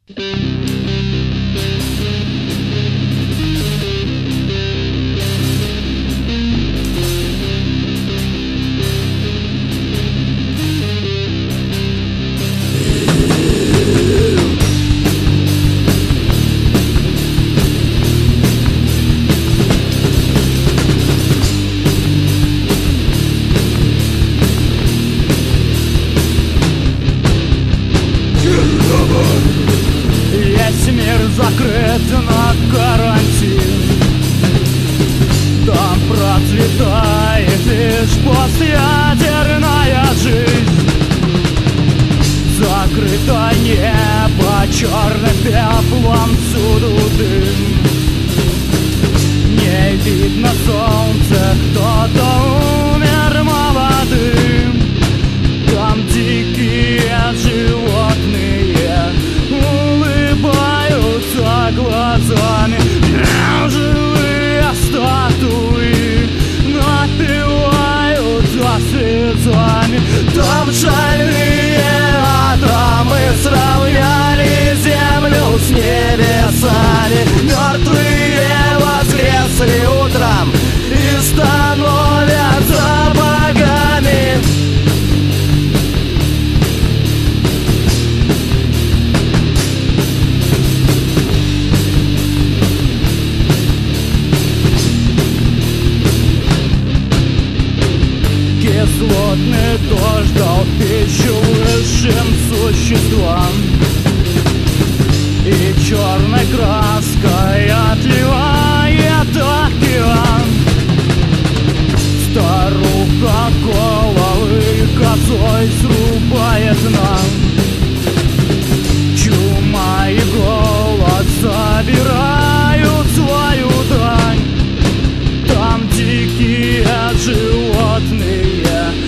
Весь мир закрыт на карантин, там процветает лишь постядерная жизнь. Закрыто небо черным пеплом, всюду дым. Не видно солнца, кто-то умер молодым. Там дикие животные улыбаются глазами, живые статуи напиваются слезами. Там шальные атомы сравняли землю с небесами. Мертвые воскресли утром и становятся богами. Кислотный дождь дал пищу высшим существам, и черной краской отливает океан. Старуха головы косой срубает нам. Чума и голод забирают свою дань. Там дикие животные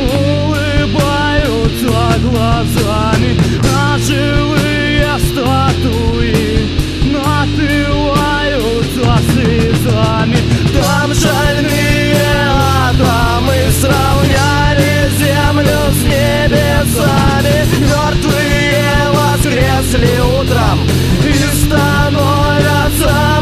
улыбаются глазами, а живые статуи напиваются слезами. Там шальные атомы сравняли землю с небесами. Мертвые воскресли утром и становятся